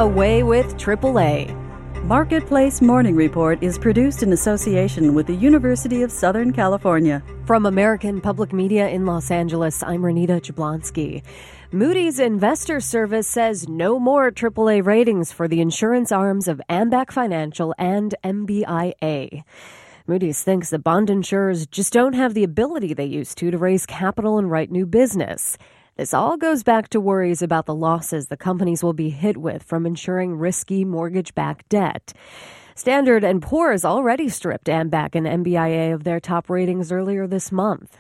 away with AAA. Marketplace Morning Report is produced in association with the University of Southern California. From American Public Media in Los Angeles, I'm Renita Jablonski. Moody's Investor Service says no more AAA ratings for the insurance arms of Ambac Financial and MBIA. Moody's thinks that bond insurers just don't have the ability they used to raise capital and write new business. This all goes back to worries about the losses the companies will be hit with from insuring risky mortgage-backed debt. Standard & Poor's already stripped Ambac and MBIA of their top ratings earlier this month.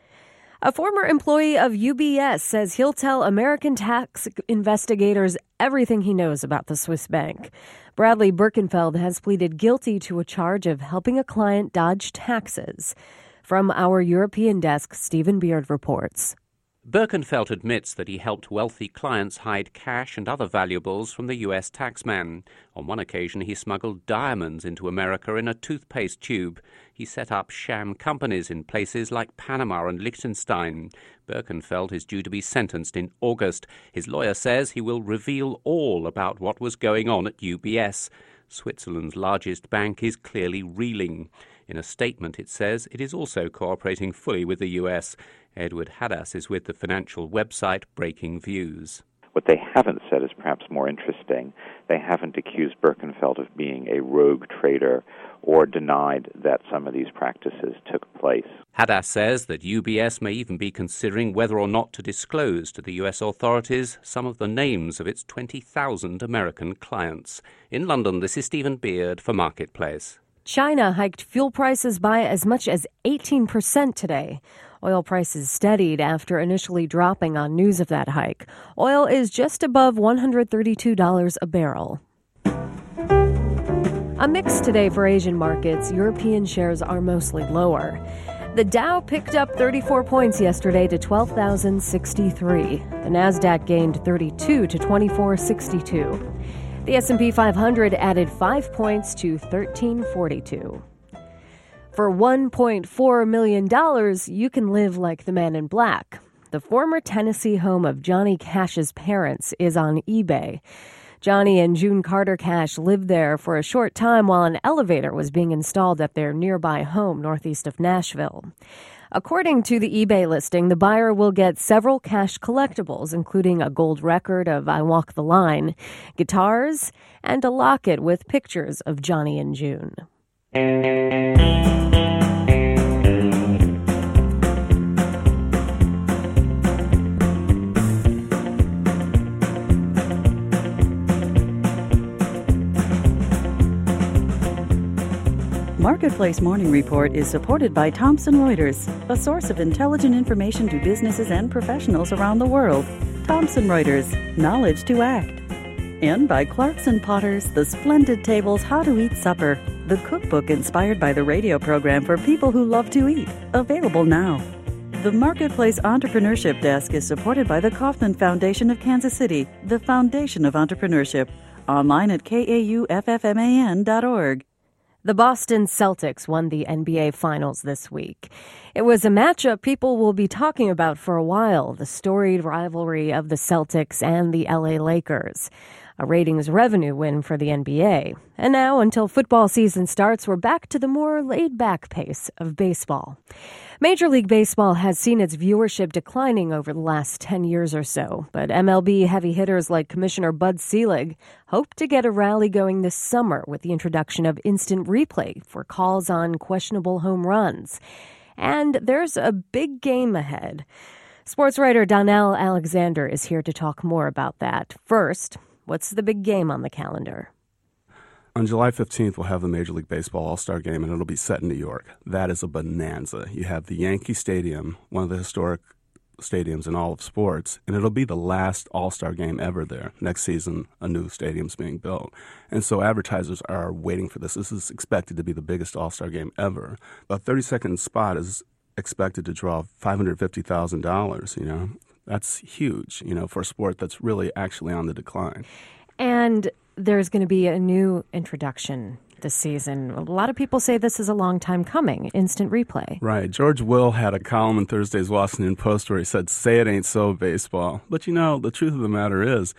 A former employee of UBS says he'll tell American tax investigators everything he knows about the Swiss bank. Bradley Birkenfeld has pleaded guilty to a charge of helping a client dodge taxes. From our European desk, Stephen Beard reports. Birkenfeld admits that he helped wealthy clients hide cash and other valuables from the U.S. taxman. On one occasion, he smuggled diamonds into America in a toothpaste tube. He set up sham companies in places like Panama and Liechtenstein. Birkenfeld is due to be sentenced in August. His lawyer says he will reveal all about what was going on at UBS. Switzerland's largest bank is clearly reeling. In a statement, it says it is also cooperating fully with the U.S. Edward Hadas is with the financial website Breaking Views. What they haven't said is perhaps more interesting. They haven't accused Birkenfeld of being a rogue trader or denied that some of these practices took place. Hadas says that UBS may even be considering whether or not to disclose to the U.S. authorities some of the names of its 20,000 American clients. In London, this is Stephen Beard for Marketplace. China hiked fuel prices by as much as 18% today. Oil prices steadied after initially dropping on news of that hike. Oil is just above $132 a barrel. A mix today for Asian markets. European shares are mostly lower. The Dow picked up 34 points yesterday to 12,063. The Nasdaq gained 32 to 2462. The S&P 500 added 5 points to 1342. For $1.4 million, you can live like the man in black. The former Tennessee home of Johnny Cash's parents is on eBay. Johnny and June Carter Cash lived there for a short time while an elevator was being installed at their nearby home northeast of Nashville. According to the eBay listing, the buyer will get several Cash collectibles, including a gold record of I Walk the Line, guitars, and a locket with pictures of Johnny and June. Marketplace Morning Report is supported by Thomson Reuters, a source of intelligent information to businesses and professionals around the world. Thomson Reuters, knowledge to act. And by Clarkson Potters, the splendid tables How to Eat Supper, the cookbook inspired by the radio program for people who love to eat. Available now. The Marketplace Entrepreneurship Desk is supported by the Kauffman Foundation of Kansas City, the foundation of entrepreneurship. Online at kauffman.org. The Boston Celtics won the NBA Finals this week. It was a matchup people will be talking about for a while, the storied rivalry of the Celtics and the LA Lakers. A ratings revenue win for the NBA. And now, until football season starts, we're back to the more laid-back pace of baseball. Major League Baseball has seen its viewership declining over the last 10 years or so, but MLB heavy hitters like Commissioner Bud Selig hope to get a rally going this summer with the introduction of instant replay for calls on questionable home runs. And there's a big game ahead. Sports writer Donnell Alexander is here to talk more about that. First, what's the big game on the calendar? On July 15th, we'll have the Major League Baseball All-Star Game, and it'll be set in New York. That is a bonanza. You have the Yankee Stadium, one of the historic stadiums in all of sports, and it'll be the last All-Star Game ever there. Next season, a new stadium's being built. And so advertisers are waiting for this. This is expected to be the biggest All-Star Game ever. A 30-second spot is expected to draw $550,000, you know. That's huge, you know, for a sport that's really actually on the decline. And there's going to be a new introduction this season. A lot of people say this is a long time coming, instant replay. Right. George Will had a column in Thursday's Washington Post where he said, "Say it ain't so, baseball." But, you know, the truth of the matter is,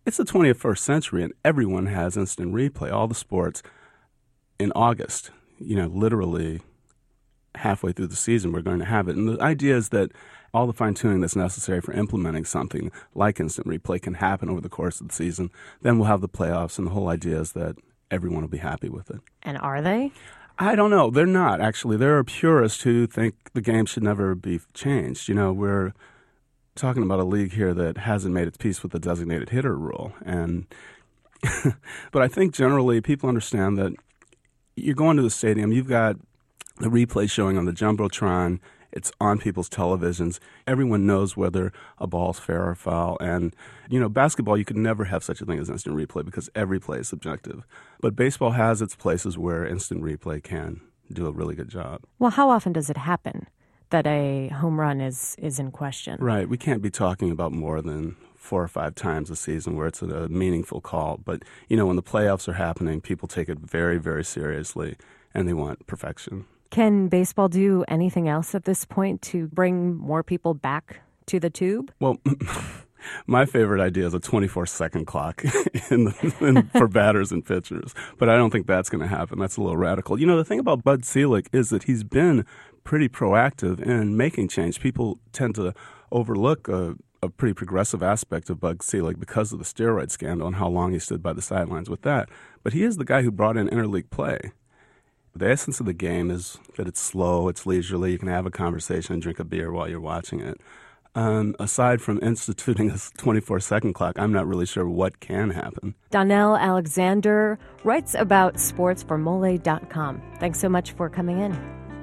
It's the 21st century, and everyone has instant replay. All the sports in August, literally halfway through the season, we're going to have it. And the idea is that all the fine-tuning that's necessary for implementing something like instant replay can happen over the course of the season. Then we'll have the playoffs, and the whole idea is that everyone will be happy with it. And are they? I don't know. They're not, actually. There are purists who think the game should never be changed. We're talking about a league here that hasn't made its peace with the designated hitter rule. And but I think generally people understand that you're going to the stadium, you've got the replay showing on the Jumbotron, it's on people's televisions. Everyone knows whether a ball's fair or foul. And, basketball, you could never have such a thing as instant replay because every play is subjective. But baseball has its places where instant replay can do a really good job. Well, how often does it happen that a home run is in question? Right. We can't be talking about more than 4 or 5 times a season where it's a meaningful call. But, when the playoffs are happening, people take it very, very seriously, and they want perfection. Can baseball do anything else at this point to bring more people back to the tube? Well, my favorite idea is a 24-second clock for batters and pitchers. But I don't think that's going to happen. That's a little radical. The thing about Bud Selig is that he's been pretty proactive in making change. People tend to overlook a pretty progressive aspect of Bud Selig because of the steroid scandal and how long he stood by the sidelines with that. But he is the guy who brought in interleague play. The essence of the game is that it's slow, it's leisurely, you can have a conversation and drink a beer while you're watching it. Aside from instituting a 24-second clock, I'm not really sure what can happen. Donnell Alexander writes about sports for Mole.com. Thanks so much for coming in.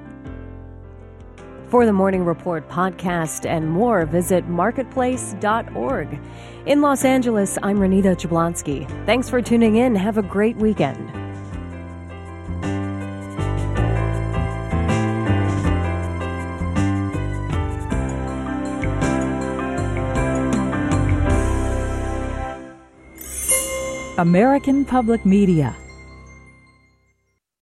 For the Morning Report podcast and more, visit marketplace.org. In Los Angeles, I'm Renita Jablonski. Thanks for tuning in. Have a great weekend. American Public Media